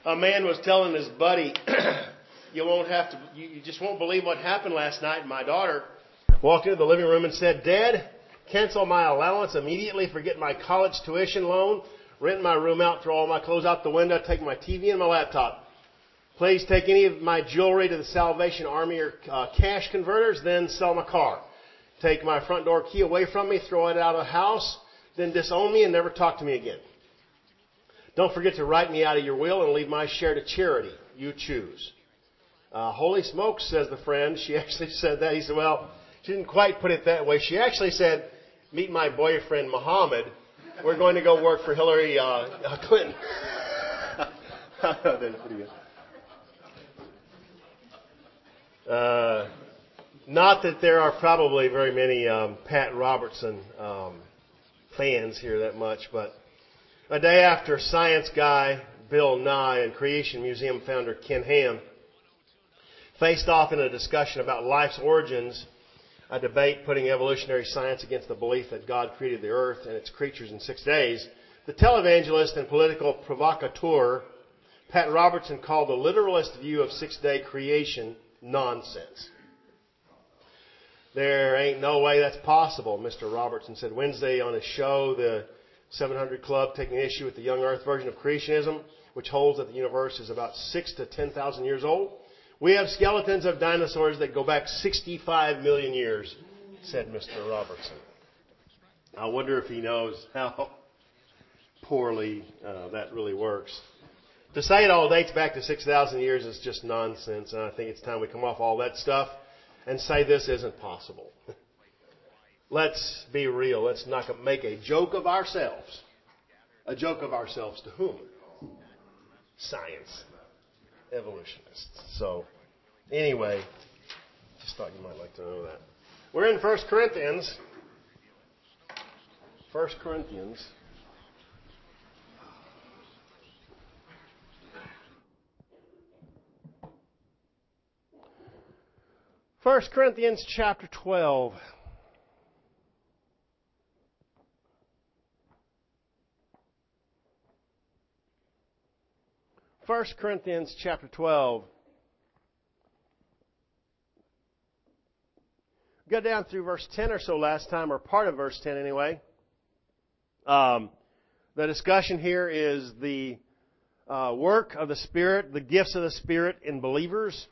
A man was telling his buddy, you just won't believe what happened last night. My daughter walked into the living room and said, "Dad, cancel my allowance immediately, forget my college tuition loan, rent my room out, throw all my clothes out the window, take my TV and my laptop. Please take any of my jewelry to the Salvation Army or cash converters, then sell my car. Take my front door key away from me, throw it out of the house, then disown me and never talk to me again. Don't forget to write me out of your will and leave my share to charity. You choose." Holy smokes, says the friend. She actually said that. He said, well, she didn't quite put it that way. She actually said, "Meet my boyfriend, Muhammad. We're going to go work for Hillary Clinton." That's pretty good. Not that there are probably very many Pat Robertson fans here that much, but a day after science guy Bill Nye and Creation Museum founder Ken Ham faced off in a discussion about life's origins, a debate putting evolutionary science against the belief that God created the earth and its creatures in 6 days, the televangelist and political provocateur Pat Robertson called the literalist view of 6-day creation nonsense. "There ain't no way that's possible," Mr. Robertson said Wednesday on his show, The 700 Club, taking issue with the young earth version of creationism, which holds that the universe is about 6,000 to 10,000 years old. "We have skeletons of dinosaurs that go back 65 million years, said Mr. Robertson. I wonder if he knows how poorly that really works. To say it all dates back to 6,000 years is just nonsense, and I think it's time we come off all that stuff and say this isn't possible. Let's be real. Let's not make a joke of ourselves. A joke of ourselves to whom? Science. Evolutionists. So, anyway, just thought you might like to know that. We're in 1 Corinthians. 1 Corinthians. First Corinthians chapter 12. First Corinthians chapter 12. Got down through verse 10 or so last time, or part of verse 10 anyway. The discussion here is the work of the Spirit, the gifts of the Spirit in believers.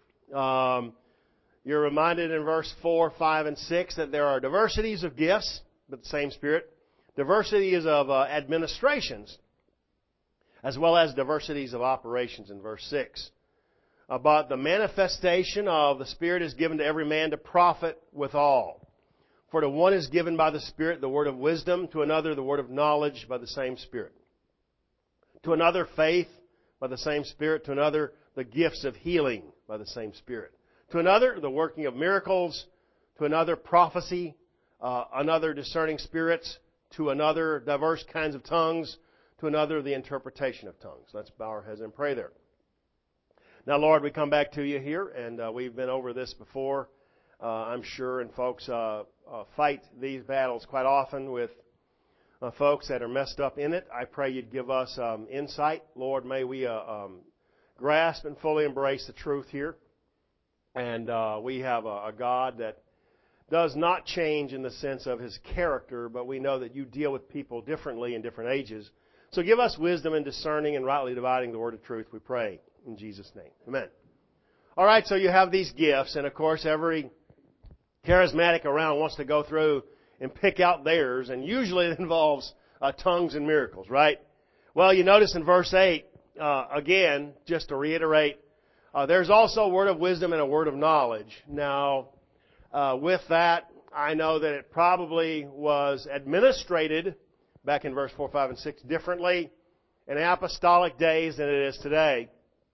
You're reminded in verse 4, 5, and 6 that there are diversities of gifts, but the same Spirit. Diversities of administrations, as well as diversities of operations in verse 6. But the manifestation of the Spirit is given to every man to profit withal. For to one is given by the Spirit the word of wisdom, to another the word of knowledge by the same Spirit. To another faith by the same Spirit, to another the gifts of healing by the same Spirit. To another the working of miracles, to another prophecy, another discerning spirits, to another diverse kinds of tongues, to another the interpretation of tongues. Let's bow our heads and pray there. Now, Lord, we come back to you here, and we've been over this before, I'm sure, and folks fight these battles quite often with folks that are messed up in it. I pray you'd give us insight. Lord, may we grasp and fully embrace the truth here. And we have a God that does not change in the sense of His character, but we know that you deal with people differently in different ages. So give us wisdom in discerning and rightly dividing the word of truth, we pray. In Jesus' name. Amen. All right, so you have these gifts, and of course every charismatic around wants to go through and pick out theirs, and usually it involves tongues and miracles, right? Well, you notice in verse 8, again, just to reiterate, there's also a word of wisdom and a word of knowledge. Now, with that, I know that it probably was administrated back in verse 4, 5, and 6 differently in apostolic days than it is today.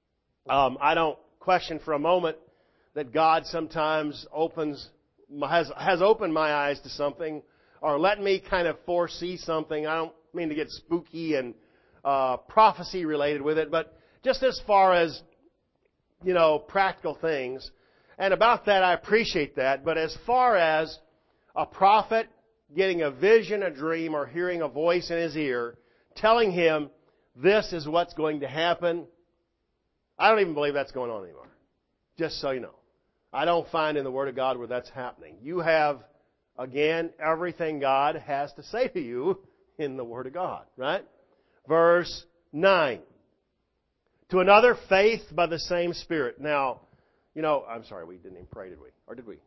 I don't question for a moment that God sometimes has opened my eyes to something or let me kind of foresee something. I don't mean to get spooky and prophecy related with it, but just as far as, practical things. And about that, I appreciate that. But as far as a prophet getting a vision, a dream, or hearing a voice in his ear, telling him this is what's going to happen, I don't even believe that's going on anymore. Just so you know. I don't find in the Word of God where that's happening. You have, again, everything God has to say to you in the Word of God, right? Verse 9. To another, faith by the same Spirit. Now, I'm sorry, we didn't even pray, did we? Or did we?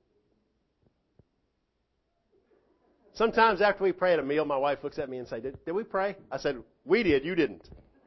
Sometimes after we pray at a meal, my wife looks at me and says, did we pray? I said, we did, you didn't.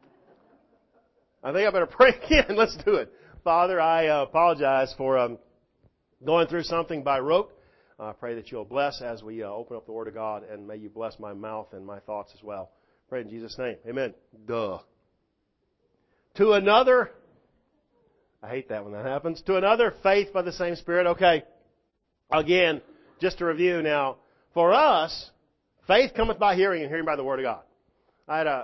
I think I better pray again. Let's do it. Father, I apologize for going through something by rote. I pray that you'll bless as we open up the Word of God, and may you bless my mouth and my thoughts as well. Pray in Jesus' name. Amen. Duh. To another, I hate that when that happens. To another, faith by the same Spirit. Okay. Again, just to review now. For us, faith cometh by hearing, and hearing by the Word of God. I had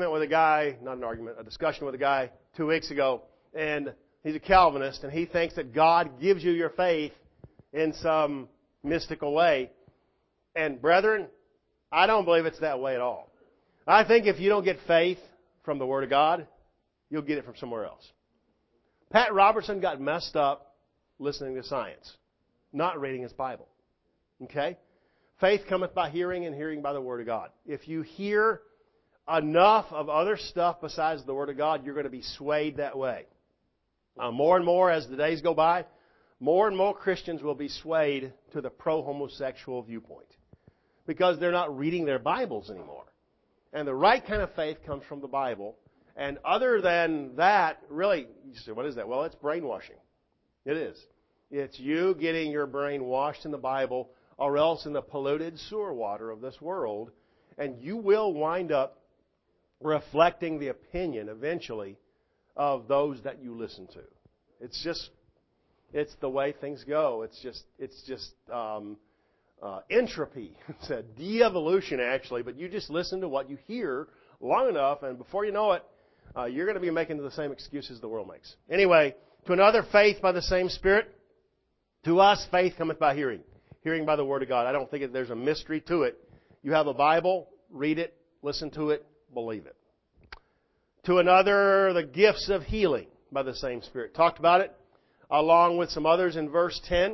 a discussion with a guy 2 weeks ago, and he's a Calvinist, and he thinks that God gives you your faith in some mystical way. And brethren, I don't believe it's that way at all. I think if you don't get faith from the Word of God, you'll get it from somewhere else. Pat Robertson got messed up listening to science, not reading his Bible. Okay? Faith cometh by hearing, and hearing by the Word of God. If you hear enough of other stuff besides the Word of God, you're going to be swayed that way. More and more as the days go by, more and more Christians will be swayed to the pro-homosexual viewpoint because they're not reading their Bibles anymore. And the right kind of faith comes from the Bible. And other than that, really, you say, what is that? Well, it's brainwashing. It is. It's you getting your brain washed in the Bible or else in the polluted sewer water of this world, and you will wind up reflecting the opinion eventually of those that you listen to. It's the way things go. It's just entropy. It's a de-evolution actually, but you just listen to what you hear long enough, and before you know it, you're going to be making the same excuses the world makes. Anyway, to another, faith by the same Spirit. To us, faith cometh by hearing. Hearing by the Word of God. I don't think there's a mystery to it. You have a Bible, read it, listen to it, believe it. To another, the gifts of healing by the same Spirit. Talked about it along with some others in verse 10.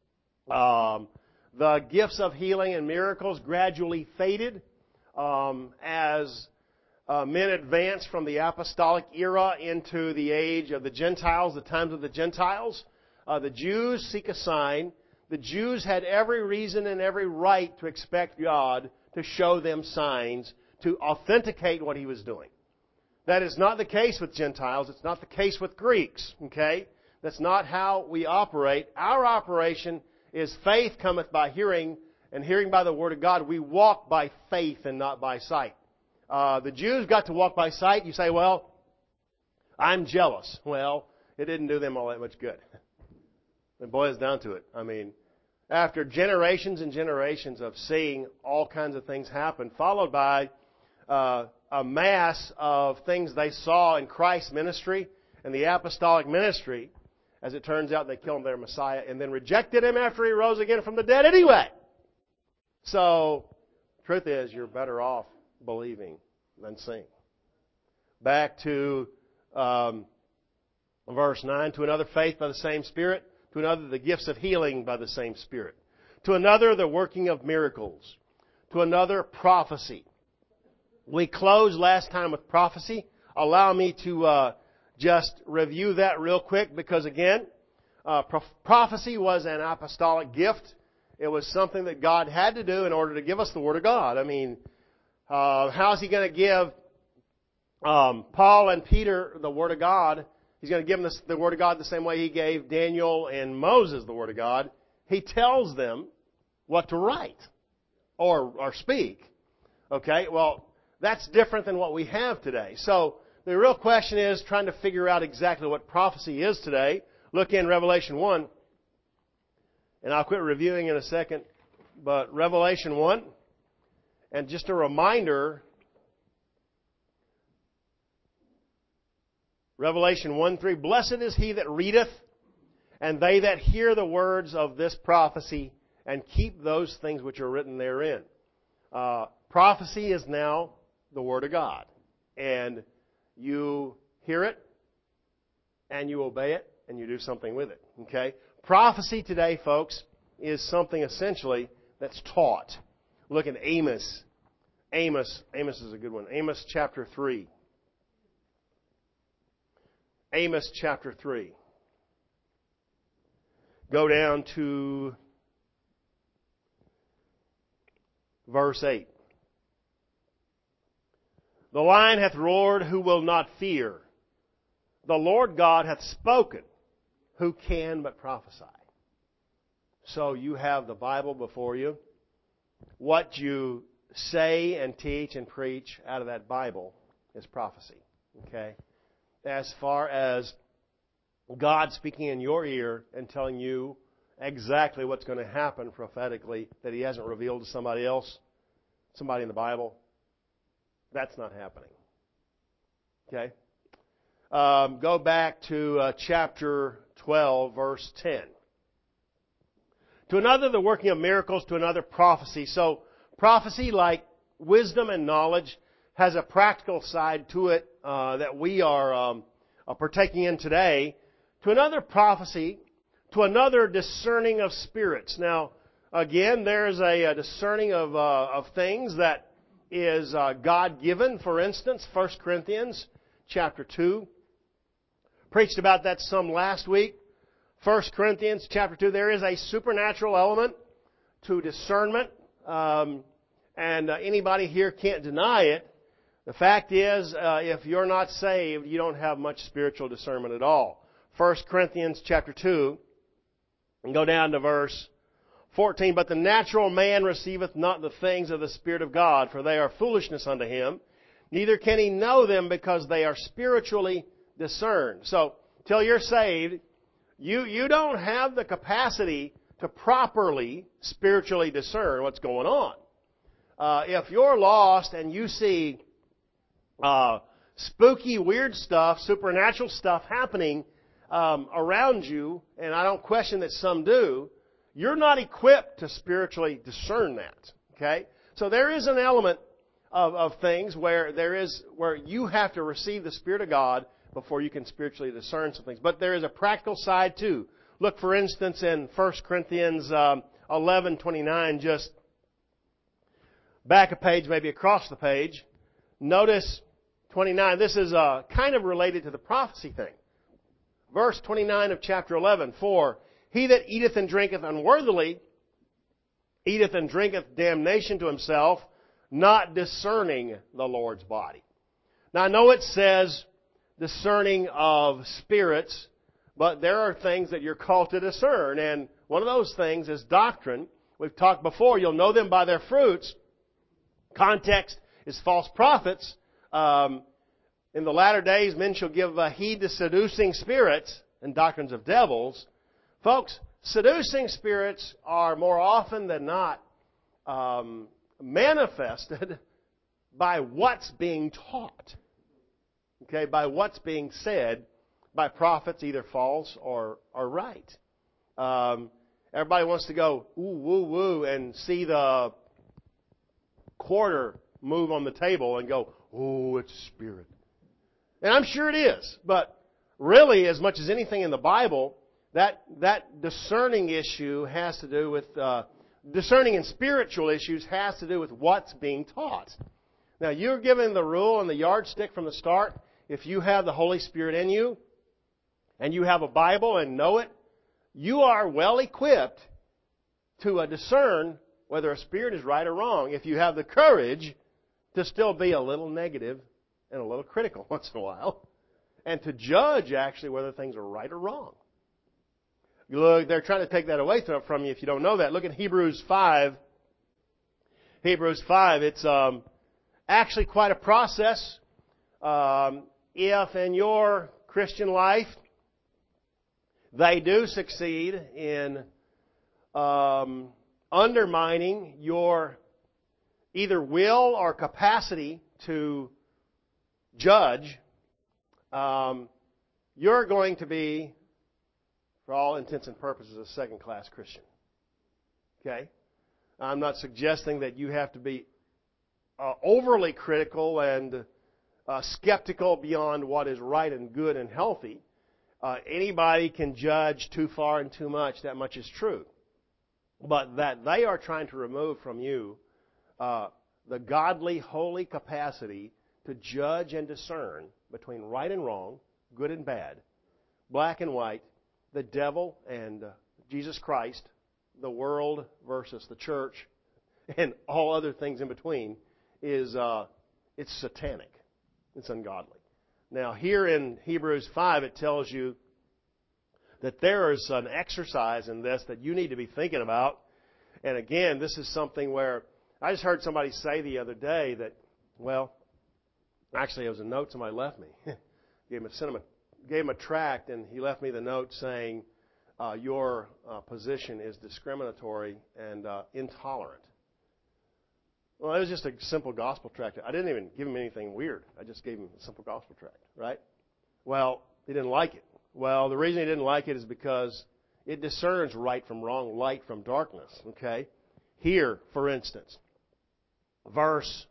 The gifts of healing and miracles gradually faded as men advanced from the apostolic era into the age of the Gentiles, the times of the Gentiles. The Jews seek a sign. The Jews had every reason and every right to expect God to show them signs to authenticate what He was doing. That is not the case with Gentiles. It's not the case with Greeks. Okay? That's not how we operate. Our operation is faith cometh by hearing, and hearing by the Word of God. We walk by faith and not by sight. The Jews got to walk by sight. You say, well, I'm jealous. Well, it didn't do them all that much good. It boils down to it. I mean, after generations and generations of seeing all kinds of things happen, followed by a mass of things they saw in Christ's ministry and the apostolic ministry, as it turns out, they killed their Messiah and then rejected Him after He rose again from the dead anyway. So, truth is, you're better off believing than seeing. Back to verse 9. To another, faith by the same Spirit. To another, the gifts of healing by the same Spirit. To another, the working of miracles. To another, prophecy. We closed last time with prophecy. Allow me to just review that real quick because, again, prophecy was an apostolic gift. It was something that God had to do in order to give us the Word of God. I mean, how is He going to give Paul and Peter the Word of God? He's going to give them the Word of God the same way He gave Daniel and Moses the Word of God. He tells them what to write or speak. Okay, well, that's different than what we have today. So the real question is trying to figure out exactly what prophecy is today. Look in Revelation 1. And I'll quit reviewing in a second. But Revelation 1. And just a reminder, Revelation 1:3, Blessed is he that readeth, and they that hear the words of this prophecy, and keep those things which are written therein. Prophecy is now the Word of God. And you hear it, and you obey it, and you do something with it. Okay? Prophecy today, folks, is something essentially that's taught. Look at Amos. Amos is a good one. Amos chapter 3. Amos chapter 3. Go down to verse 8. The lion hath roared, who will not fear? The Lord God hath spoken, who can but prophesy? So you have the Bible before you. What you say and teach and preach out of that Bible is prophecy. Okay? As far as God speaking in your ear and telling you exactly what's going to happen prophetically that He hasn't revealed to somebody else, somebody in the Bible, that's not happening. Okay? Go back to chapter 12, verse 10. To another, the working of miracles. To another, prophecy. So, prophecy, like wisdom and knowledge, has a practical side to it that we are partaking in today. To another, prophecy. To another, discerning of spirits. Now, again, there's a discerning of things that is God-given. For instance, 1 Corinthians chapter 2. Preached about that some last week. 1 Corinthians chapter 2, there is a supernatural element to discernment. And anybody here can't deny it. The fact is, if you're not saved, you don't have much spiritual discernment at all. 1 Corinthians chapter 2, and go down to verse 14. But the natural man receiveth not the things of the Spirit of God, for they are foolishness unto him. Neither can he know them, because they are spiritually discerned. So, till you're saved, you don't have the capacity to properly spiritually discern what's going on. If you're lost and you see spooky, weird stuff, supernatural stuff happening around you, and I don't question that some do, you're not equipped to spiritually discern that. Okay? So there is an element of things where you have to receive the Spirit of God before you can spiritually discern some things. But there is a practical side too. Look, for instance, in 1 Corinthians 11:29, just back a page, maybe across the page. Notice 29. This is kind of related to the prophecy thing. Verse 29 of chapter 11. For he that eateth and drinketh unworthily eateth and drinketh damnation to himself, not discerning the Lord's body. Now I know it says discerning of spirits, but there are things that you're called to discern. And one of those things is doctrine. We've talked before, you'll know them by their fruits. Context is false prophets. In the latter days, men shall give heed to seducing spirits and doctrines of devils. Folks, seducing spirits are more often than not manifested by what's being taught. Okay, by what's being said by prophets, either false or right. Everybody wants to go ooh, woo, woo, and see the quarter move on the table and go, oh, it's a spirit. And I'm sure it is, but really, as much as anything in the Bible, that discerning issue has to do with discerning in spiritual issues has to do with what's being taught. Now, you're given the rule and the yardstick from the start. If you have the Holy Spirit in you, and you have a Bible and know it, you are well equipped to discern whether a spirit is right or wrong, if you have the courage to still be a little negative and a little critical once in a while, and to judge actually whether things are right or wrong. Look, they're trying to take that away from you if you don't know that. Look at Hebrews 5. Hebrews 5, it's actually quite a process. If in your Christian life they do succeed in undermining your either will or capacity to judge, you're going to be, for all intents and purposes, a second-class Christian. Okay? I'm not suggesting that you have to be overly critical and skeptical beyond what is right and good and healthy. anybody can judge too far and too much. That much is true. But that they are trying to remove from you the godly, holy capacity to judge and discern between right and wrong, good and bad, black and white, the devil and Jesus Christ, the world versus the church, and all other things in between, is it's satanic. It's ungodly. Now, here in Hebrews 5, it tells you that there is an exercise in this that you need to be thinking about. And again, this is something where I just heard somebody say the other day that, well, actually it was a note somebody left me. Gave him a tract, and he left me the note saying, your position is discriminatory and intolerant. Well, it was just a simple gospel tract. I didn't even give him anything weird. I just gave him a simple gospel tract, right? Well, he didn't like it. Well, the reason he didn't like it is because it discerns right from wrong, light from darkness, okay? Here, for instance, verse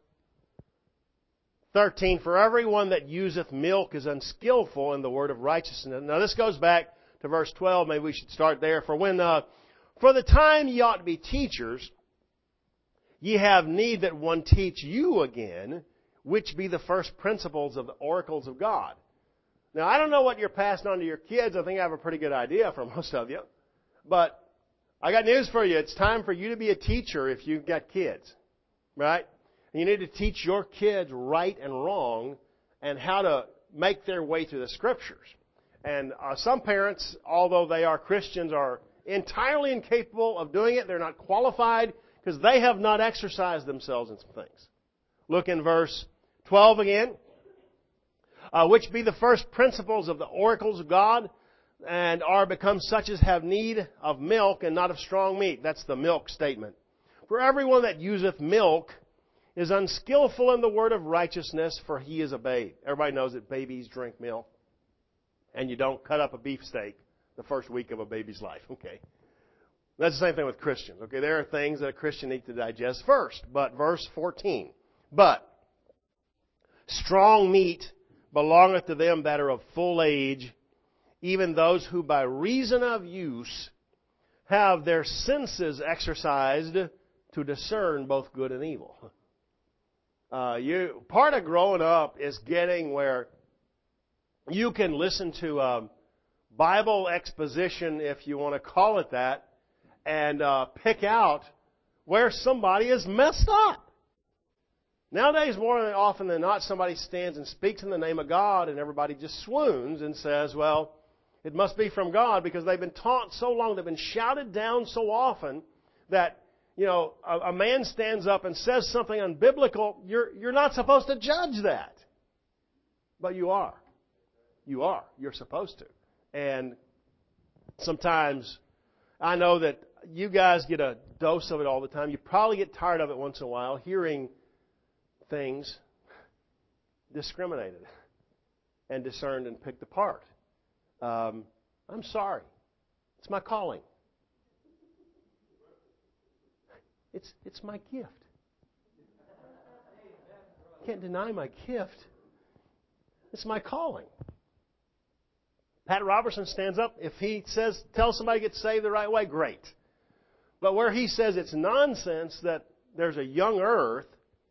13, for everyone that useth milk is unskillful in the word of righteousness. Now, this goes back to verse 12. Maybe we should start there. For the time ye ought to be teachers, ye have need that one teach you again, which be the first principles of the oracles of God. Now, I don't know what you're passing on to your kids. I think I have a pretty good idea for most of you. But I got news for you. It's time for you to be a teacher if you've got kids, right? And you need to teach your kids right and wrong and how to make their way through the Scriptures. And some parents, although they are Christians, are entirely incapable of doing it. They're not qualified because they have not exercised themselves in some things. Look in verse 12 again. Which be the first principles of the oracles of God, and are become such as have need of milk and not of strong meat. That's the milk statement. For everyone that useth milk is unskillful in the word of righteousness, for he is a babe. Everybody knows that babies drink milk. And you don't cut up a beefsteak the first week of a baby's life. Okay. That's the same thing with Christians. Okay, there are things that a Christian needs to digest first. But verse 14. But strong meat belongeth to them that are of full age, even those who by reason of use have their senses exercised to discern both good and evil. Part of growing up is getting where you can listen to Bible exposition, if you want to call it that, and pick out where somebody is messed up. Nowadays, more often than not, somebody stands and speaks in the name of God, and everybody just swoons and says, well, it must be from God, because they've been taught so long, they've been shouted down so often that, a man stands up and says something unbiblical. You're not supposed to judge that. But you are. You are. You're supposed to. And sometimes, I know that you guys get a dose of it all the time. You probably get tired of it once in a while, hearing things discriminated and discerned and picked apart. I'm sorry. It's my calling. It's my gift. Can't deny my gift. It's my calling. Pat Robertson stands up. If he tells somebody to get saved the right way, great. But where he says it's nonsense that there's a young earth,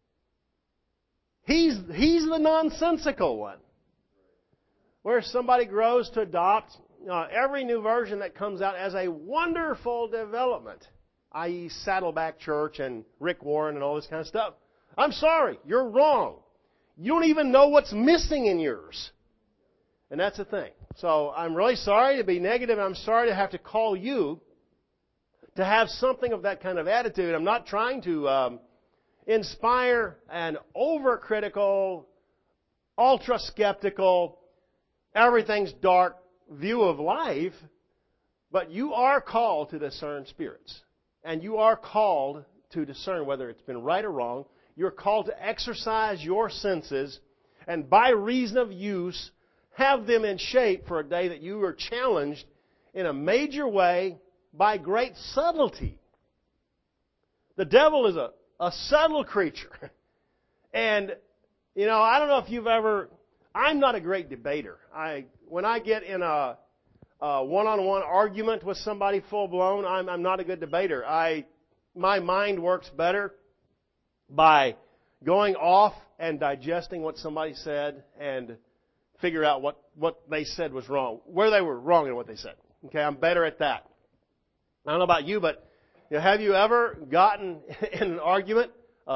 he's the nonsensical one. Where somebody grows to adopt every new version that comes out as a wonderful development, i.e. Saddleback Church and Rick Warren and all this kind of stuff. I'm sorry, you're wrong. You don't even know what's missing in yours. And that's the thing. So I'm really sorry to be negative. I'm sorry to have to call you to have something of that kind of attitude. I'm not trying to inspire an overcritical, ultra-skeptical, everything's dark view of life, but you are called to discern spirits. And you are called to discern whether it's been right or wrong. You're called to exercise your senses, and by reason of use, have them in shape for a day that you are challenged in a major way by great subtlety. The devil is a subtle creature. And, I don't know if you've ever... I'm not a great debater. When I get in a one-on-one argument with somebody full-blown, I'm not a good debater. My mind works better by going off and digesting what somebody said and figure out what they said was wrong, where they were wrong in what they said. Okay, I'm better at that. I don't know about you, but have you ever gotten in an argument,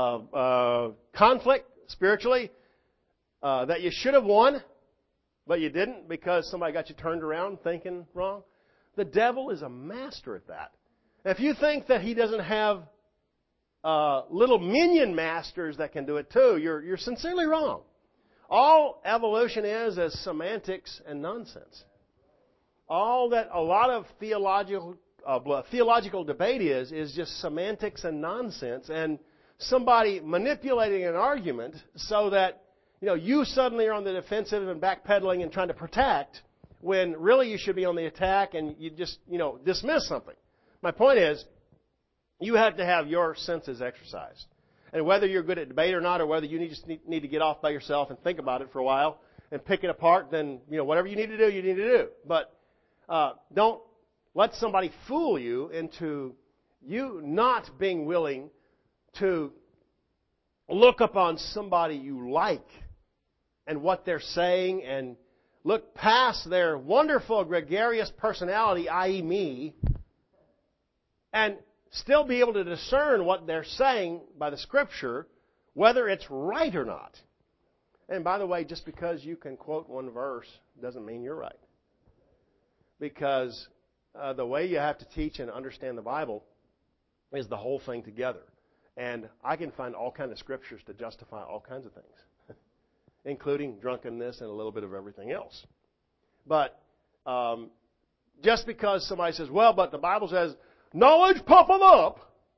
conflict spiritually, that you should have won, but you didn't because somebody got you turned around thinking wrong? The devil is a master at that. If you think that he doesn't have little minion masters that can do it too, you're sincerely wrong. All evolution is semantics and nonsense. All that a lot of theological debate is just semantics and nonsense, and somebody manipulating an argument so that you suddenly are on the defensive and backpedaling and trying to protect when really you should be on the attack and you just dismiss something. My point is, you have to have your senses exercised. And whether you're good at debate or not, or whether you just need to get off by yourself and think about it for a while and pick it apart, then, whatever you need to do, you need to do. But don't let somebody fool you into you not being willing to look upon somebody you like and what they're saying and look past their wonderful, gregarious personality, i.e. me, and still be able to discern what they're saying by the Scripture, whether it's right or not. And by the way, just because you can quote one verse doesn't mean you're right. Because the way you have to teach and understand the Bible is the whole thing together. And I can find all kinds of Scriptures to justify all kinds of things, including drunkenness and a little bit of everything else. But just because somebody says, well, but the Bible says, knowledge puffeth up.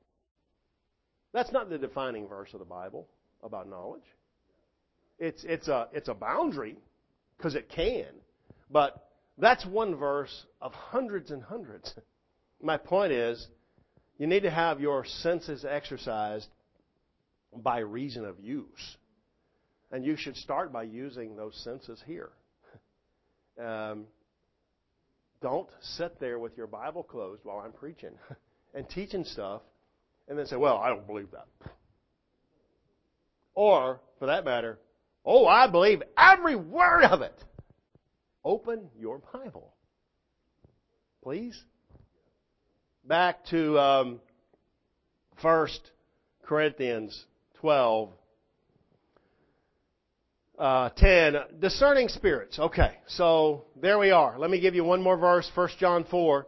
That's not the defining verse of the Bible about knowledge. It's a boundary because it can, but that's one verse of hundreds and hundreds. My point is, you need to have your senses exercised by reason of use, and you should start by using those senses here. Don't sit there with your Bible closed while I'm preaching and teaching stuff and then say, well, I don't believe that. Or, for that matter, oh, I believe every word of it. Open your Bible. Please. Back to 1 Corinthians 12. 10, discerning spirits. Okay, so there we are. Let me give you one more verse, 1 John 4.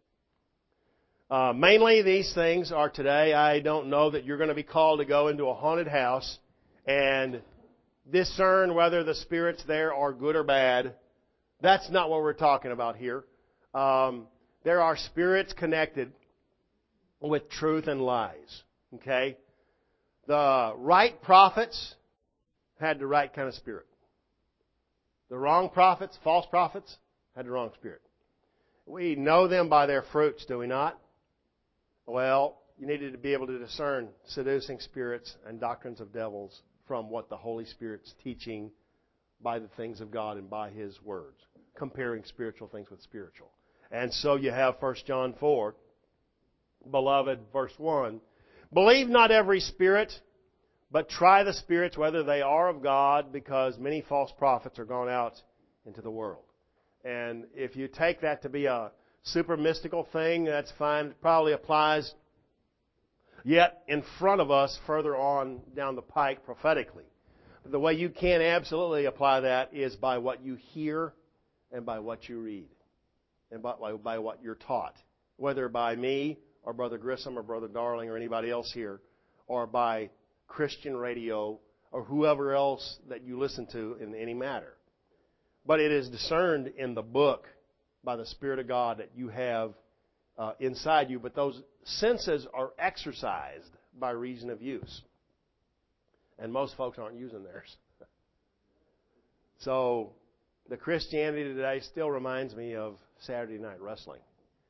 Mainly these things are today. I don't know that you're going to be called to go into a haunted house and discern whether the spirits there are good or bad. That's not what we're talking about here. There are spirits connected with truth and lies. Okay? The right prophets had the right kind of spirit. The wrong prophets, false prophets, had the wrong spirit. We know them by their fruits, do we not? Well, you needed to be able to discern seducing spirits and doctrines of devils from what the Holy Spirit's teaching by the things of God and by His words, comparing spiritual things with spiritual. And so you have 1 John 4, beloved, verse 1, believe not every spirit, but try the spirits whether they are of God, because many false prophets are gone out into the world. And if you take that to be a super mystical thing, that's fine. It probably applies yet in front of us further on down the pike prophetically. But the way you can absolutely apply that is by what you hear and by what you read and by what you're taught, whether by me or Brother Grissom or Brother Darling or anybody else here, or by Christian radio, or whoever else that you listen to in any matter. But it is discerned in the book by the Spirit of God that you have inside you. But those senses are exercised by reason of use. And most folks aren't using theirs. So the Christianity today still reminds me of Saturday Night Wrestling.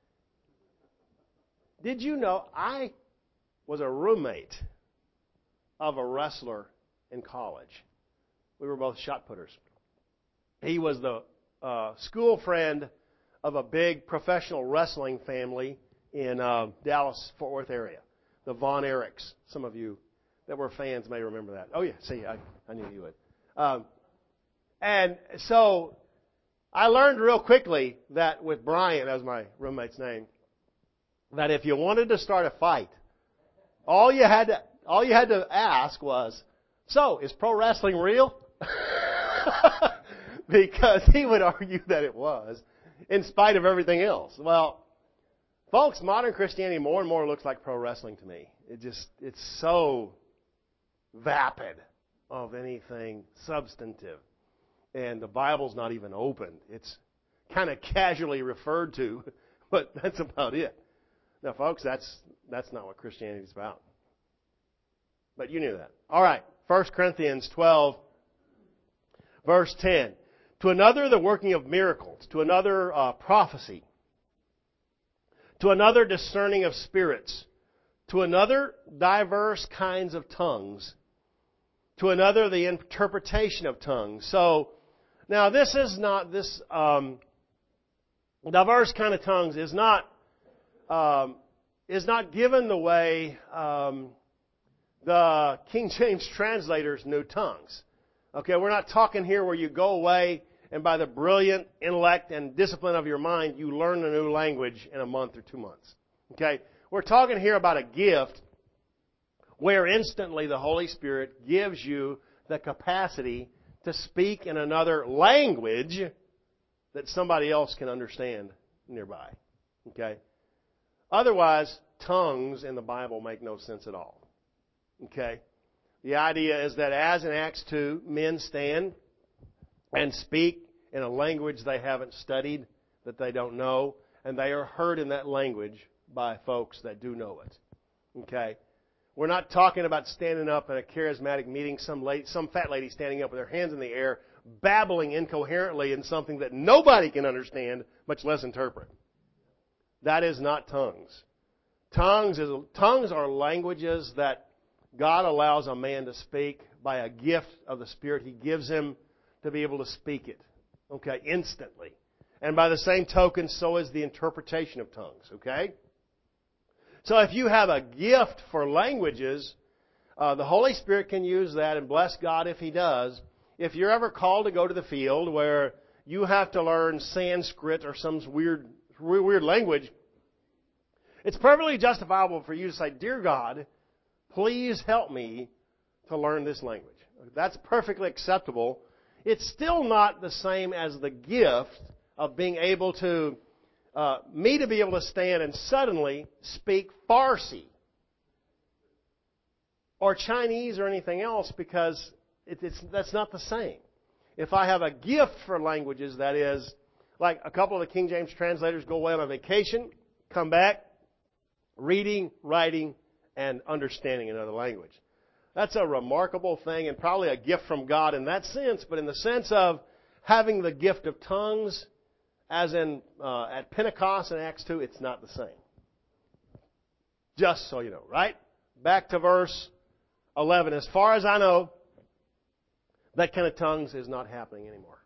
Did you know I was a roommate of a wrestler in college? We were both shot putters. He was the school friend of a big professional wrestling family in Dallas, Fort Worth area, the Von Erichs. Some of you that were fans may remember that. Oh yeah, see, I knew you would. And so I learned real quickly that with Brian, that was my roommate's name, that if you wanted to start a fight, all you had to ask was, "So, is pro wrestling real?" Because he would argue that it was, in spite of everything else. Well, folks, modern Christianity more and more looks like pro wrestling to me. It's so vapid of anything substantive. And the Bible's not even opened. It's kind of casually referred to, but that's about it. Now, folks, that's not what Christianity is about. But you knew that. All right, 1 Corinthians 12, verse 10. To another, the working of miracles. To another, prophecy. To another, discerning of spirits. To another, diverse kinds of tongues. To another, the interpretation of tongues. So, now this is not, this diverse kind of tongues is not given the way the King James translators knew tongues. Okay, we're not talking here where you go away and by the brilliant intellect and discipline of your mind, you learn a new language in a month or 2 months. Okay, we're talking here about a gift where instantly the Holy Spirit gives you the capacity to speak in another language that somebody else can understand nearby. Okay? Otherwise, tongues in the Bible make no sense at all. Okay? The idea is that as in Acts 2, men stand and speak in a language they haven't studied, that they don't know, and they are heard in that language by folks that do know it. Okay? We're not talking about standing up in a charismatic meeting, some fat lady standing up with her hands in the air, babbling incoherently in something that nobody can understand, much less interpret. That is not tongues. Tongues are languages that God allows a man to speak by a gift of the Spirit He gives him to be able to speak it. Okay, instantly. And by the same token, so is the interpretation of tongues. Okay? So if you have a gift for languages, the Holy Spirit can use that, and bless God if He does. If you're ever called to go to the field where you have to learn Sanskrit or some weird language, it's perfectly justifiable for you to say, "Dear God, please help me to learn this language." That's perfectly acceptable. It's still not the same as the gift of being able to, me to be able to stand and suddenly speak Farsi or Chinese or anything else, because that's not the same. If I have a gift for languages, that is, like a couple of the King James translators go away on a vacation, come back, reading, writing, and understanding another language. That's a remarkable thing and probably a gift from God in that sense, but in the sense of having the gift of tongues, as in at Pentecost in Acts 2, it's not the same. Just so you know, right? Back to verse 11. As far as I know, that kind of tongues is not happening anymore.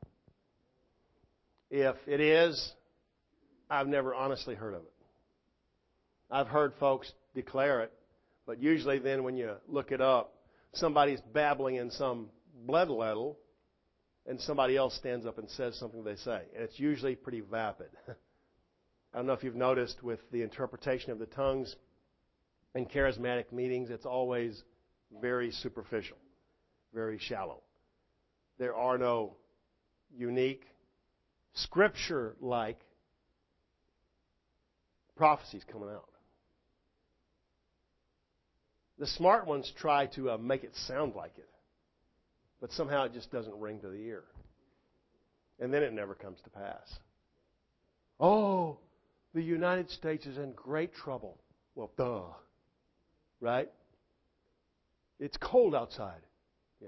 If it is, I've never honestly heard of it. I've heard folks declare it, but usually then when you look it up, somebody's babbling in some blood level, and somebody else stands up and says something they say. And it's usually pretty vapid. I don't know if you've noticed with the interpretation of the tongues in charismatic meetings, it's always very superficial, very shallow. There are no unique, Scripture-like prophecies coming out. The smart ones try to make it sound like it, but somehow it just doesn't ring to the ear. And then it never comes to pass. Oh, the United States is in great trouble. Well, duh. Right? It's cold outside. Yeah.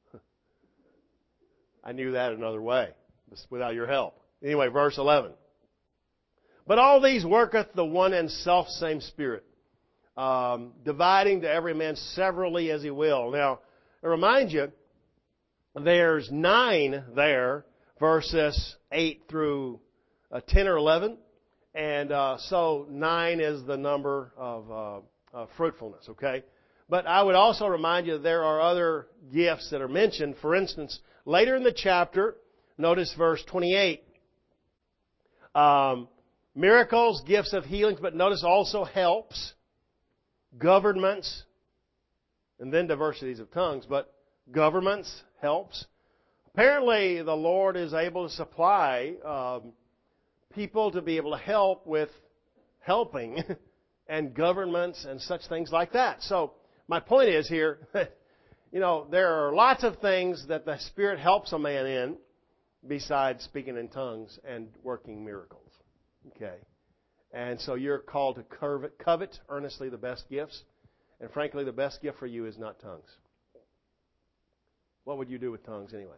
I knew that another way, without your help. Anyway, verse 11. But all these worketh the one and self-same Spirit, dividing to every man severally as he will. Now, I remind you, there's 9 there, verses 8 through 10 or 11. And so 9 is the number of fruitfulness, okay? But I would also remind you that there are other gifts that are mentioned. For instance, later in the chapter, notice verse 28. Miracles, gifts of healings, but notice also helps, governments, and then diversities of tongues, but governments, helps. Apparently, the Lord is able to supply people to be able to help with helping and governments and such things like that. So, my point is here, there are lots of things that the Spirit helps a man in besides speaking in tongues and working miracles. Okay. And so you're called to covet earnestly the best gifts. And frankly, the best gift for you is not tongues. What would you do with tongues anyway?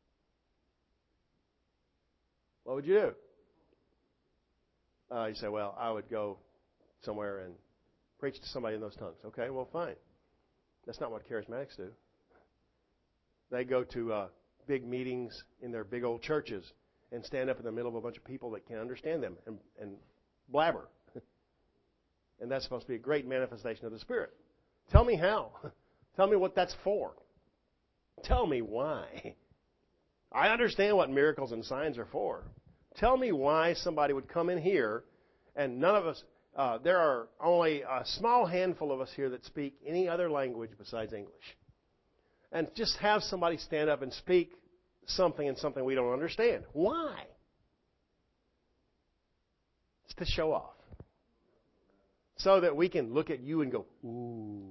What would you do? You say, well, I would go somewhere and preach to somebody in those tongues. Okay, well, fine. That's not what charismatics do. They go to big meetings in their big old churches and stand up in the middle of a bunch of people that can't understand them and blabber. And that's supposed to be a great manifestation of the Spirit. Tell me how. Tell me what that's for. Tell me why. I understand what miracles and signs are for. Tell me why somebody would come in here and none of us, there are only a small handful of us here that speak any other language besides English. And just have somebody stand up and speak something in something we don't understand. Why? It's to show off. So that we can look at you and go, ooh,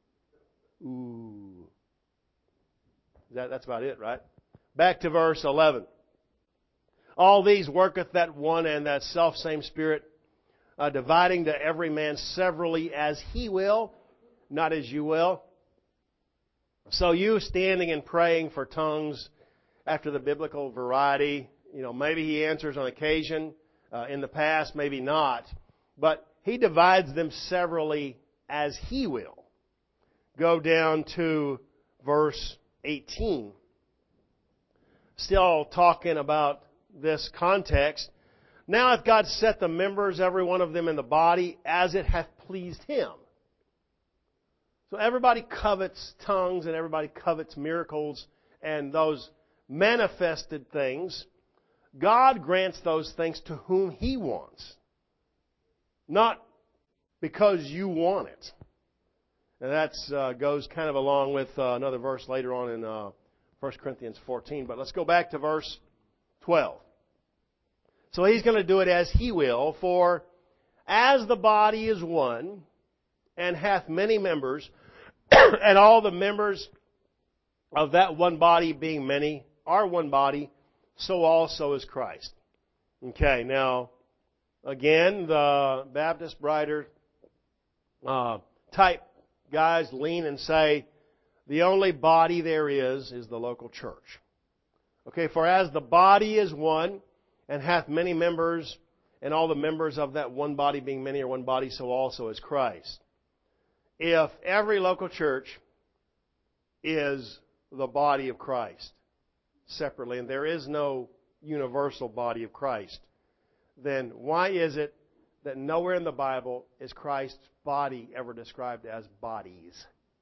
ooh. That's about it, right? Back to verse 11. All these worketh that one and that selfsame Spirit, dividing to every man severally as he will, not as you will. So you standing and praying for tongues after the biblical variety, maybe he answers on occasion, in the past, maybe not. But he divides them severally as he will. Go down to verse 18. Still talking about this context. Now hath God set the members, every one of them in the body, as it hath pleased Him. So everybody covets tongues and everybody covets miracles and those manifested things. God grants those things to whom He wants. Not because you want it. And that goes kind of along with another verse later on in 1 Corinthians 14. But let's go back to verse 12. So He's going to do it as He will. For as the body is one, and hath many members, and all the members of that one body being many are one body, so also is Christ. Okay, now, again, the Baptist writer type guys lean and say, the only body there is the local church. Okay, for as the body is one, and hath many members, and all the members of that one body being many are one body, so also is Christ. If every local church is the body of Christ separately, and there is no universal body of Christ, then why is it that nowhere in the Bible is Christ's body ever described as bodies?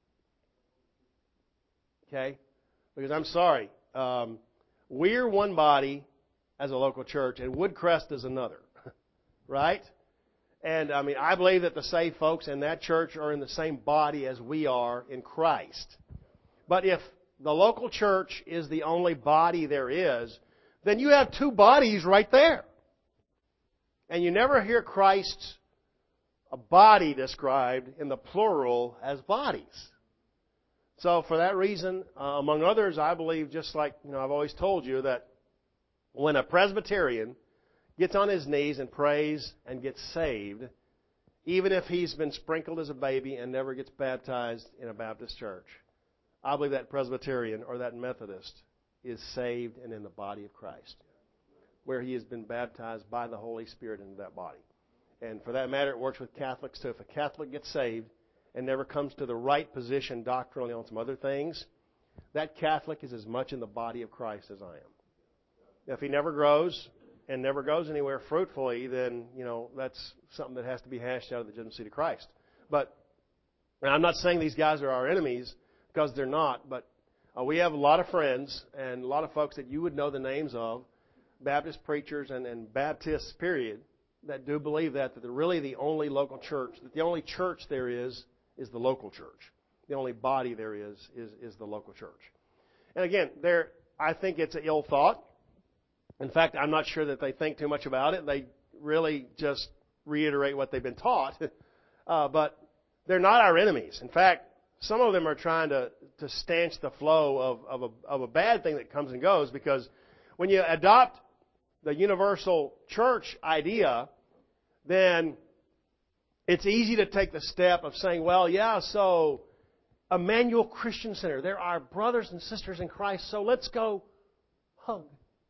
Okay? Because I'm sorry, we're one body as a local church, and Woodcrest is another. Right? And I believe that the saved folks in that church are in the same body as we are in Christ. But if the local church is the only body there is, then you have two bodies right there. And you never hear Christ's body described in the plural as bodies. So for that reason, among others, I believe, just like I've always told you, that when a Presbyterian gets on his knees and prays and gets saved, even if he's been sprinkled as a baby and never gets baptized in a Baptist church, I believe that Presbyterian or that Methodist is saved and in the body of Christ, where he has been baptized by the Holy Spirit into that body. And for that matter, it works with Catholics too. If a Catholic gets saved and never comes to the right position doctrinally on some other things, that Catholic is as much in the body of Christ as I am. If he never grows, and never goes anywhere fruitfully, then, that's something that has to be hashed out of the judgment seat of Christ. But and I'm not saying these guys are our enemies, because they're not, but we have a lot of friends and a lot of folks that you would know the names of, Baptist preachers and Baptists, period, that do believe that they're really the only local church, that the only church there is the local church. The only body there is the local church. And again, I think it's an ill thought. In fact, I'm not sure that they think too much about it. They really just reiterate what they've been taught. But they're not our enemies. In fact, some of them are trying to stanch the flow of a bad thing that comes and goes, because when you adopt the universal church idea, then it's easy to take the step of saying, well, yeah, so Emmanuel Christian Center, they're our brothers and sisters in Christ, so let's go hug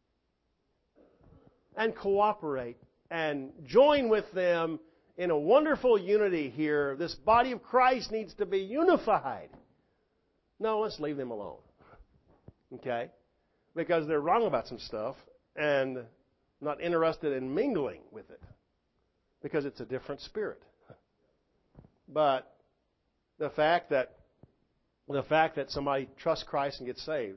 and cooperate and join with them in a wonderful unity here. This body of Christ needs to be unified. No, let's leave them alone. Okay? Because they're wrong about some stuff and not interested in mingling with it, because it's a different spirit. But the fact that somebody trusts Christ and gets saved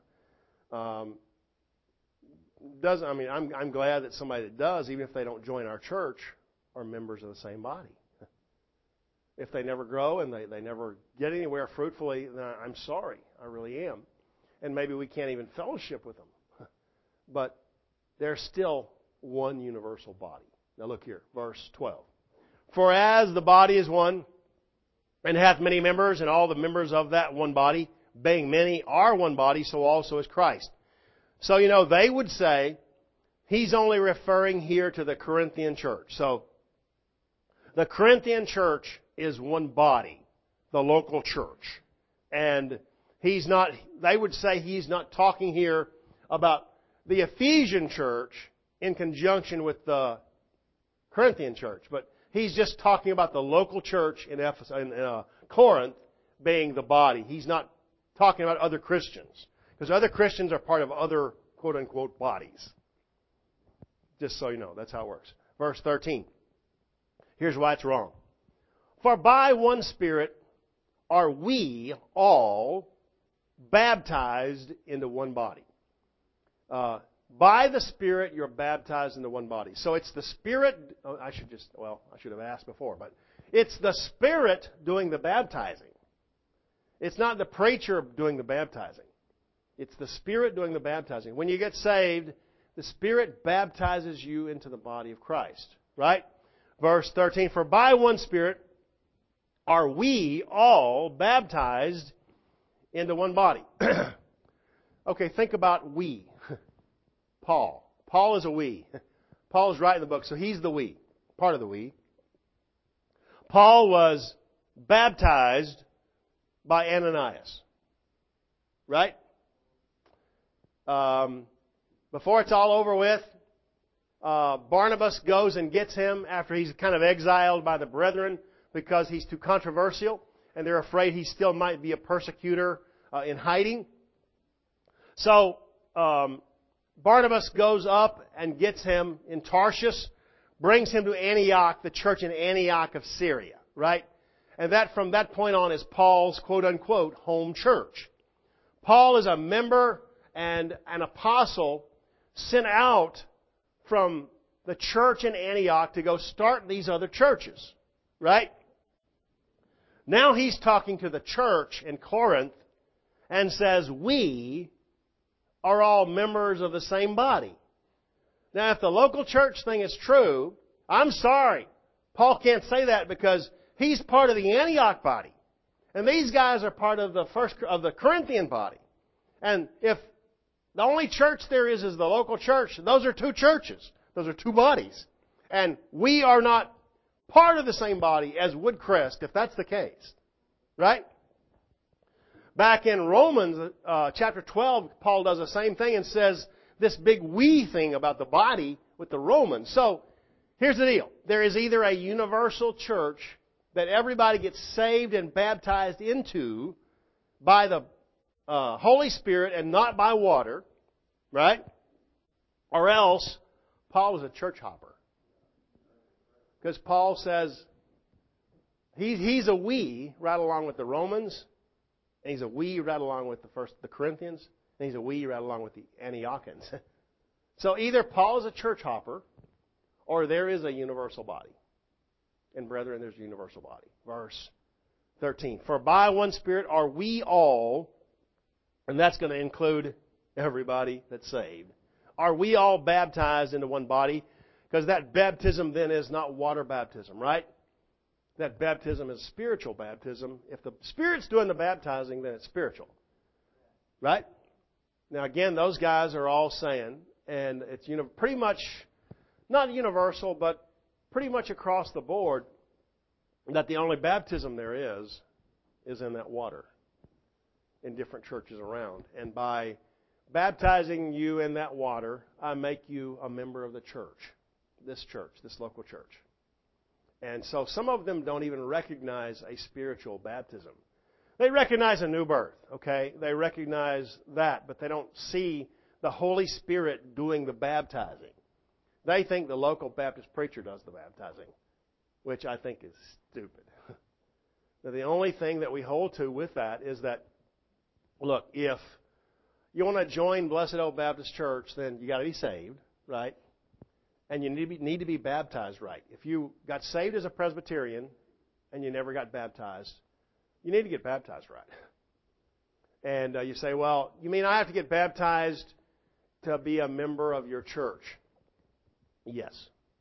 doesn't. I mean, I'm glad that somebody that does, even if they don't join our church, are members of the same body. If they never grow and they never get anywhere fruitfully, then I'm sorry. I really am. And maybe we can't even fellowship with them. But they're still one universal body. Now look here, verse 12. For as the body is one, and hath many members, and all the members of that one body, being many, are one body, so also is Christ. So, they would say he's only referring here to the Corinthian church. So, the Corinthian church is one body, the local church. And they would say he's not talking here about the Ephesian church in conjunction with the Corinthian church, but he's just talking about the local church in Corinth being the body. He's not talking about other Christians, because other Christians are part of other quote-unquote bodies. Just so you know, that's how it works. Verse 13. Here's why it's wrong. For by one Spirit are we all baptized into one body. By the Spirit, you're baptized into one body. So it's the Spirit. I should have asked before, but it's the Spirit doing the baptizing. It's not the preacher doing the baptizing. It's the Spirit doing the baptizing. When you get saved, the Spirit baptizes you into the body of Christ. Right? Verse 13, for by one Spirit are we all baptized into one body. Okay, think about we. Paul. Paul is a we. Paul is writing the book, so he's the we, part of the we. Paul was baptized by Ananias. Right? Before it's all over with, Barnabas goes and gets him after he's kind of exiled by the brethren because he's too controversial, and they're afraid he still might be a persecutor in hiding. So, Barnabas goes up and gets him in Tarshish, brings him to Antioch, the church in Antioch of Syria, right? And that from that point on is Paul's quote-unquote home church. Paul is a member and an apostle sent out from the church in Antioch to go start these other churches, right? Now he's talking to the church in Corinth and says, we are all members of the same body. Now, if the local church thing is true, I'm sorry. Paul can't say that because he's part of the Antioch body. And these guys are part of the Corinthian body. And if the only church there is the local church, those are two churches. Those are two bodies. And we are not part of the same body as Woodcrest, if that's the case. Right? Back in Romans chapter 12, Paul does the same thing and says this big we thing about the body with the Romans. So, here's the deal. There is either a universal church that everybody gets saved and baptized into by the Holy Spirit and not by water, right? Or else Paul is a church hopper. Because Paul says he's a we right along with the Romans, and he's a we right along with the Corinthians, and he's a we right along with the Antiochians. So either Paul is a church hopper, or there is a universal body. And brethren, there's a universal body. Verse 13. For by one Spirit are we all, and that's going to include everybody that's saved. Are we all baptized into one body? Because that baptism then is not water baptism, right? That baptism is spiritual baptism. If the Spirit's doing the baptizing, then it's spiritual. Right? Now again, those guys are all saying, and it's pretty much, not universal, but pretty much across the board, that the only baptism there is in that water in different churches around. And by baptizing you in that water, I make you a member of the church, this local church. And so some of them don't even recognize a spiritual baptism. They recognize a new birth, okay? They recognize that, but they don't see the Holy Spirit doing the baptizing. They think the local Baptist preacher does the baptizing, which I think is stupid. Now, the only thing that we hold to with that is that, look, if you want to join Blessed Oak Baptist Church, then you got to be saved, right? And you need to be baptized right. If you got saved as a Presbyterian and you never got baptized, you need to get baptized right. And you say, well, you mean I have to get baptized to be a member of your church? Yes.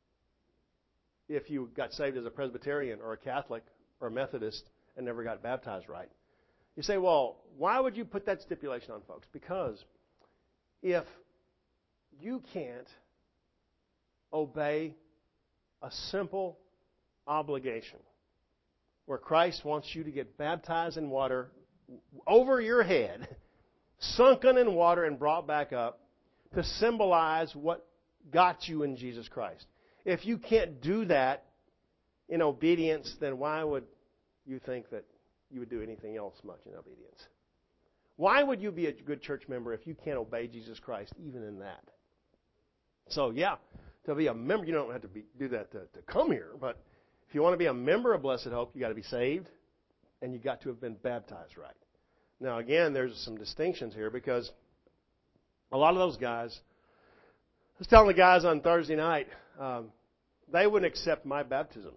If you got saved as a Presbyterian or a Catholic or a Methodist and never got baptized right. You say, well, why would you put that stipulation on folks? Because if you can't obey a simple obligation where Christ wants you to get baptized in water over your head, sunken in water and brought back up to symbolize what got you in Jesus Christ. If you can't do that in obedience, then why would you think that you would do anything else much in obedience? Why would you be a good church member if you can't obey Jesus Christ even in that? So, yeah, to be a member, you don't have to do that to come here, but if you want to be a member of Blessed Hope, you got to be saved, and you got to have been baptized right. Now, again, there's some distinctions here because a lot of those guys, I was telling the guys on Thursday night, they wouldn't accept my baptism.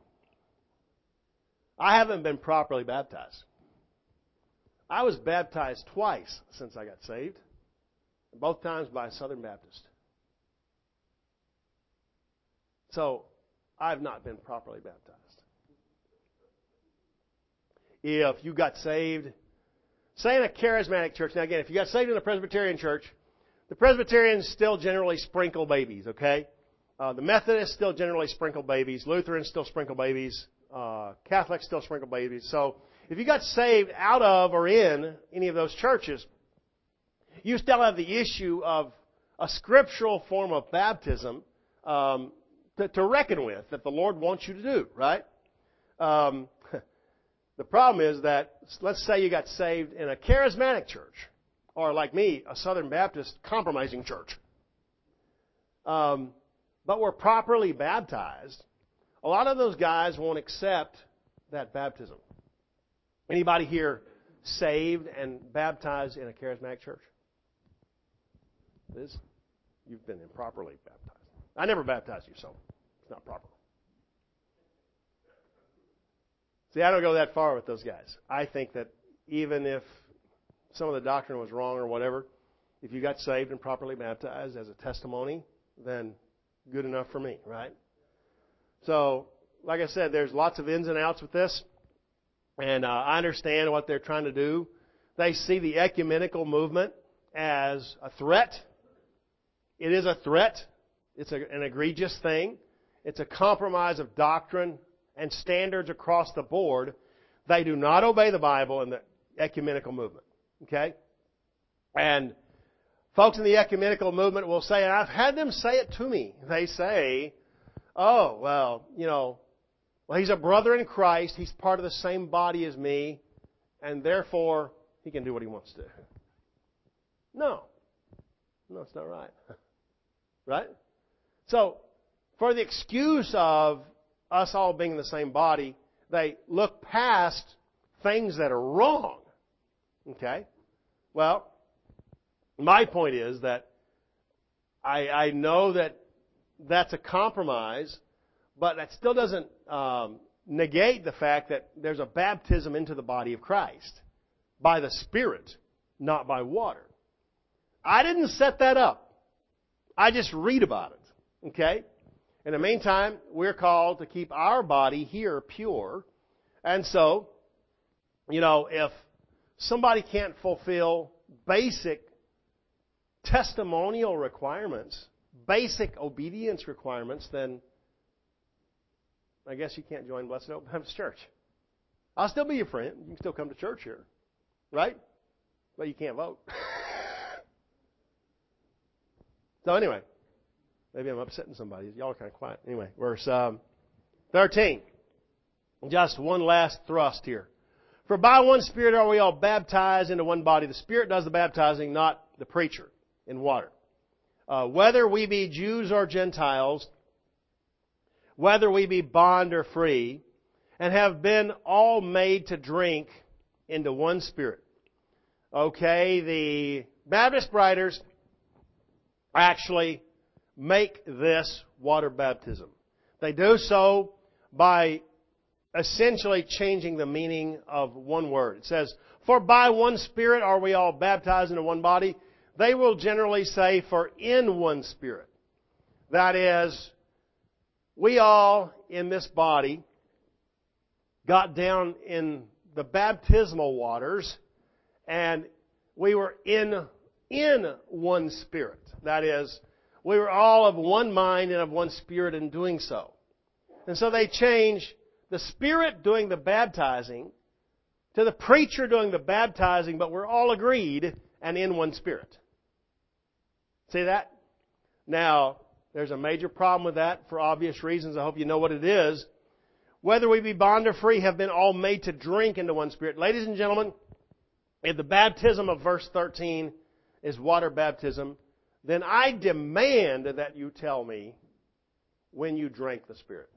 I haven't been properly baptized. I was baptized twice since I got saved, both times by a Southern Baptist. So, I've not been properly baptized. If you got saved, say in a charismatic church, now again, if you got saved in a Presbyterian church, the Presbyterians still generally sprinkle babies, okay? The Methodists still generally sprinkle babies. Lutherans still sprinkle babies. Catholics still sprinkle babies. So, if you got saved out of or in any of those churches, you still have the issue of a scriptural form of baptism to reckon with, that the Lord wants you to do, right? The problem is that, let's say you got saved in a charismatic church, or like me, a Southern Baptist compromising church, but were properly baptized. A lot of those guys won't accept that baptism. Anybody here saved and baptized in a charismatic church? Liz? You've been improperly baptized. I never baptized you, so it's not proper. See, I don't go that far with those guys. I think that even if some of the doctrine was wrong or whatever, if you got saved and properly baptized as a testimony, then good enough for me, right? So, like I said, there's lots of ins and outs with this, and I understand what they're trying to do. They see the ecumenical movement as a threat. It is a threat. It's an egregious thing. It's a compromise of doctrine and standards across the board. They do not obey the Bible in the ecumenical movement. Okay? And folks in the ecumenical movement will say, and I've had them say it to me, they say, oh, well, he's a brother in Christ, he's part of the same body as me, and therefore he can do what he wants to. No, it's not right. Right? So, for the excuse of us all being in the same body, they look past things that are wrong. Okay? Well, my point is that I know that that's a compromise, but that still doesn't negate the fact that there's a baptism into the body of Christ by the Spirit, not by water. I didn't set that up. I just read about it. Okay? In the meantime, we're called to keep our body here pure. And so, if somebody can't fulfill basic testimonial requirements, basic obedience requirements, then I guess you can't join Blessed Hope Baptist Church. I'll still be your friend. You can still come to church here. Right? But you can't vote. So anyway, maybe I'm upsetting somebody. Y'all are kind of quiet. Anyway, verse 13. Just one last thrust here. For by one Spirit are we all baptized into one body. The Spirit does the baptizing, not the preacher in water. Whether we be Jews or Gentiles, whether we be bond or free, and have been all made to drink into one Spirit. Okay, the Baptist writers actually make this water baptism. They do so by essentially changing the meaning of one word. It says, for by one Spirit are we all baptized into one body. They will generally say, for in one Spirit. That is, we all in this body got down in the baptismal waters and we were in one Spirit. That is, we were all of one mind and of one Spirit in doing so. And so they change the Spirit doing the baptizing to the preacher doing the baptizing, but we're all agreed and in one Spirit. See that? Now, there's a major problem with that for obvious reasons. I hope you know what it is. Whether we be bond or free have been all made to drink into one Spirit. Ladies and gentlemen, if the baptism of verse 13 is water baptism, then I demand that you tell me when you drank the Spirit.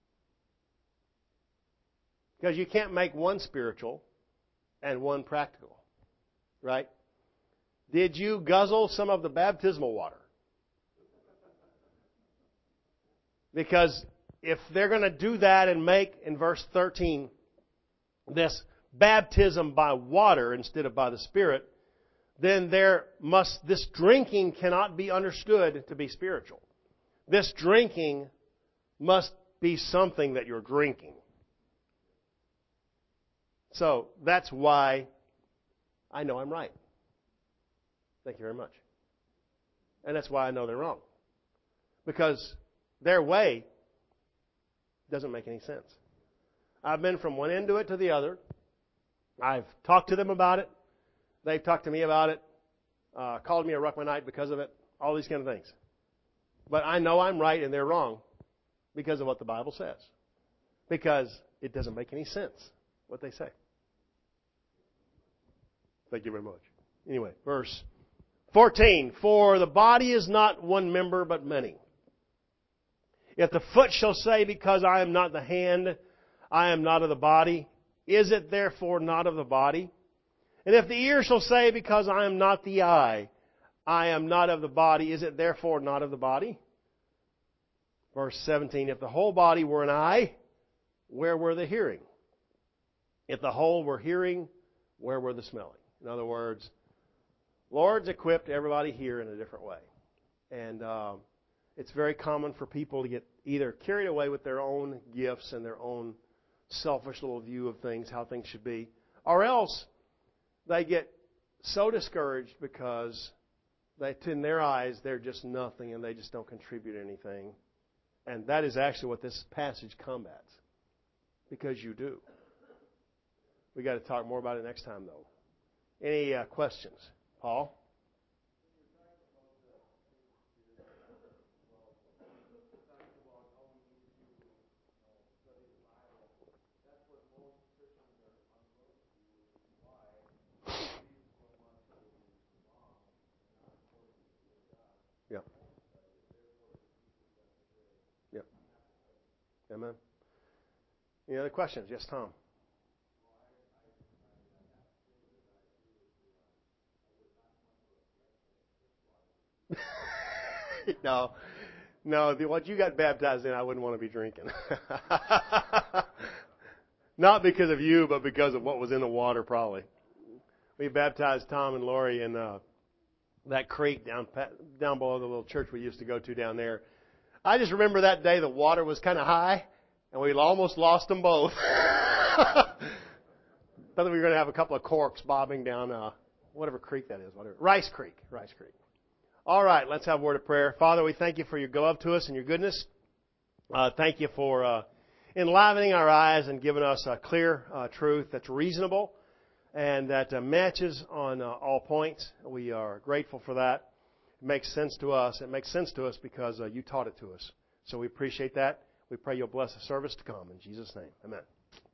Because you can't make one spiritual and one practical. Right? Did you guzzle some of the baptismal water? Because if they're going to do that and make, in verse 13, this baptism by water instead of by the Spirit, then this drinking cannot be understood to be spiritual. This drinking must be something that you're drinking. So that's why I know I'm right. Thank you very much. And that's why I know they're wrong. Because their way doesn't make any sense. I've been from one end of it to the other. I've talked to them about it. They've talked to me about it. Called me a Ruckmanite because of it. All these kind of things. But I know I'm right and they're wrong because of what the Bible says. Because it doesn't make any sense what they say. Thank you very much. Anyway, verse 14. For the body is not one member but many. If the foot shall say, because I am not the hand, I am not of the body, is it therefore not of the body? And if the ear shall say, because I am not the eye, I am not of the body, is it therefore not of the body? Verse 17. If the whole body were an eye, where were the hearing? If the whole were hearing, where were the smelling? In other words, Lord's equipped everybody here in a different way. And it's very common for people to get either carried away with their own gifts and their own selfish little view of things, how things should be, or else they get so discouraged because in their eyes they're just nothing and they just don't contribute anything. And that is actually what this passage combats. Because you do. We got to talk more about it next time, though. Any questions? Paul? Yeah. Amen. Any other questions? Yes, Tom. No. No, what you got baptized in, I wouldn't want to be drinking. Not because of you, but because of what was in the water, probably. We baptized Tom and Lori in that creek down below the little church we used to go to down there. I just remember that day the water was kind of high, and we almost lost them both. Thought we were going to have a couple of corks bobbing down whatever creek that is, whatever Rice Creek. All right, let's have a word of prayer. Father, we thank you for your love to us and your goodness. Thank you for enlivening our eyes and giving us a clear truth that's reasonable and that matches on all points. We are grateful for that. It makes sense to us. It makes sense to us because you taught it to us. So we appreciate that. We pray you'll bless the service to come. In Jesus' name, amen.